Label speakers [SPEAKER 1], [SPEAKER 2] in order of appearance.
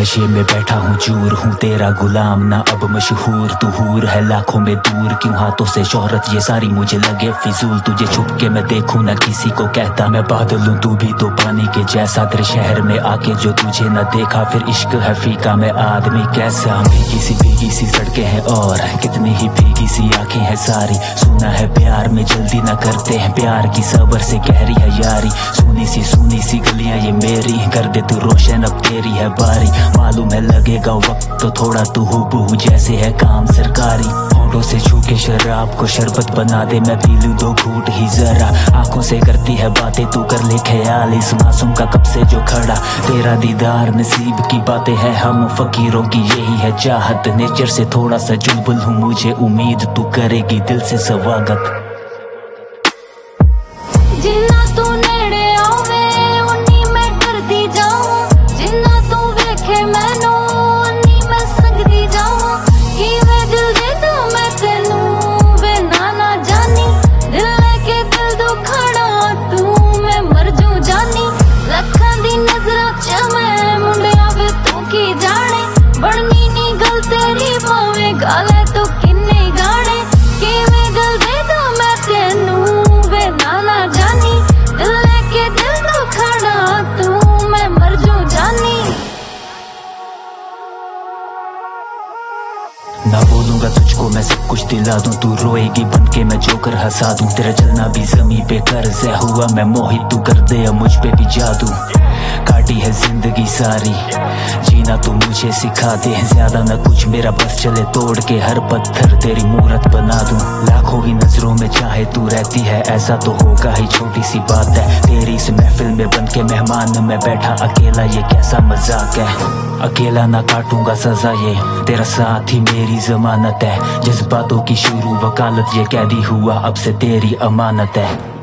[SPEAKER 1] नशे में बैठा हूँ चूर हूँ तेरा गुलाम ना अब मशहूर। तू हूर है लाखों में दूर क्यों हाथों से शोहरत ये सारी मुझे लगे फिजूल। तुझे छुप के मैं देखूं ना किसी को कहता मैं बादल हूँ तू भी तो पानी के जैसा। तेरे शहर में आके जो तुझे न देखा फिर इश्क है फीका मैं आदमी कैसा। भीगी सी सड़कें हैं और कितनी ही भीगी सी आंखें हैं सारी। सुना है प्यार में जल्दी ना करते हैं प्यार की सबर से गहरी है यारी। सुनी सी गलियां ये मेरी कर दे तू रोशन अब तेरी है बारी। मालूम है लगेगा वक्त तो थोड़ा तू हूबहू जैसे है काम सरकारी। होंठों से छू के शराब को शरबत बना दे मैं पी लूं दो घूंट ही जरा। आंखों से करती है बातें तू कर ले ख्याल इस मासूम का कब से जो खड़ा। तेरा दीदार नसीब की बातें हैं हम फकीरों की यही है चाहत। नेचर से थोड़ा सा जुल्बुल हूँ मुझे उम्मीद तू करेगी दिल से स्वागत।
[SPEAKER 2] जिन्ना तू नेड़े आवे उन्नी मैं डरदी जाऊं। जिन्ना तू वेखे मैनू उन्नी मैं संगदी जाऊं। किवें दिल दे दूं मैं तेनू वे ना जानी। दिल लेके दिल दुखाना तू मैं मर जूं जानी। लखां दी नजरां च मैं मुंडिया वे तू की जाने। बननी नी गल तेरी भावे गाले तू किन्ने गाने। किवें दिल दे दूं मैं तेनू वे ना जानी। दिल लेके दिल दुखाना तू मैं मर जूं जानी।
[SPEAKER 1] ना बोलूंगा तुझको मैं सब कुछ दिला दूं तू रोएगी बन के मैं जोकर हंसा दूं। तेरा चलना भी जमी पे कर्ज है हुआ मैं मोहित तू कर दे अब मुझ पे भी जादू। काटी है जिंदगी सारी जीना तू मुझे सिखा दे। ज्यादा ना कुछ मेरा बस चले तोड़ के हर पत्थर तेरी मूरत बना दूं। लाखों ही नजरों में चाहे तू रहती है ऐसा तो होगा ही छोटी सी बात है। तेरी इस महफिल में बन के मेहमान मैं बैठा अकेला ये कैसा मजाक है। अकेला ना काटूंगा सजा ये तेरा साथ ही मेरी जमानत है। जज्बातों की शुरू वकालत ये कैदी हुआ अब से तेरी अमानत है।